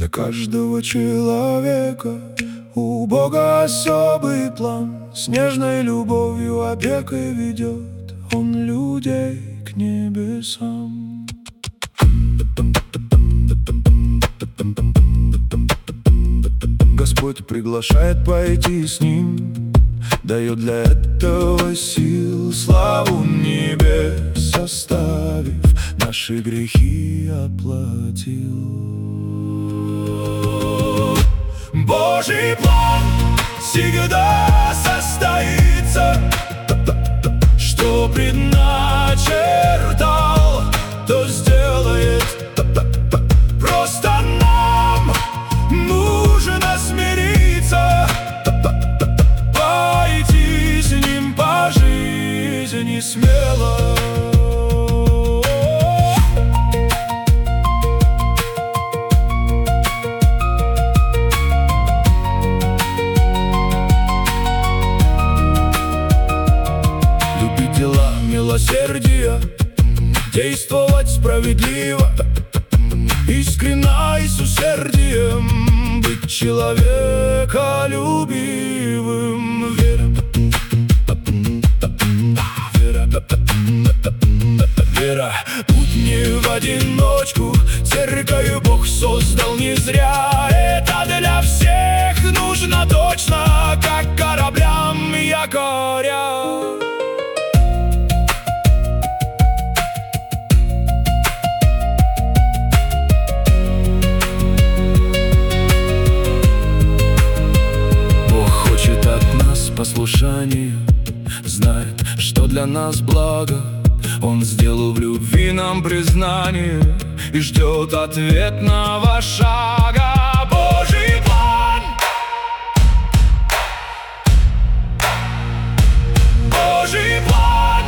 каждого человека у Бога особый план. С нежной любовью, опекой ведет Он людей к небесам. Господь приглашает пойти с Ним, дает для этого сил, славу небес оставив, наши грехи оплатил. Божий план всегда состоится, что предначертал, то сделает. Просто нам нужно смириться, пойти с Ним по жизни смело. Любить дела милосердия, действовать справедливо, искренно и с усердием, быть человеколюбивым. Вера, путь не в одиночку, церковь Бог создал не зря. Это для всех нужно точно, как кораблям якоря. Послушание, знает, что для нас благо. Он сделал в любви нам признание и ждет ответного шага. Божий план, Божий план,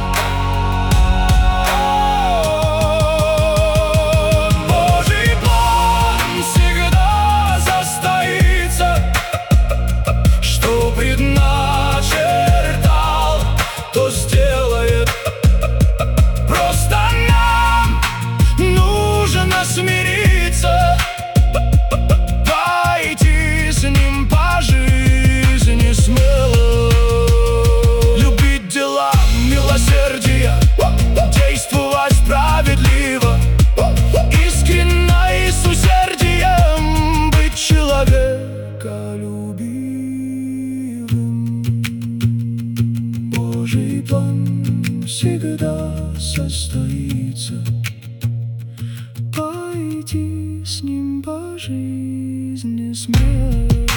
Божий план всегда состоится, что предначертал, то сделает. Просто нам нужно смириться, пойти с Ним по жизни смело. Любить дела милосердия, действовать справедливо, искренно и с усердием, быть человеколюбивым. Божий план всегда состоится, пойти с Ним по жизни смело.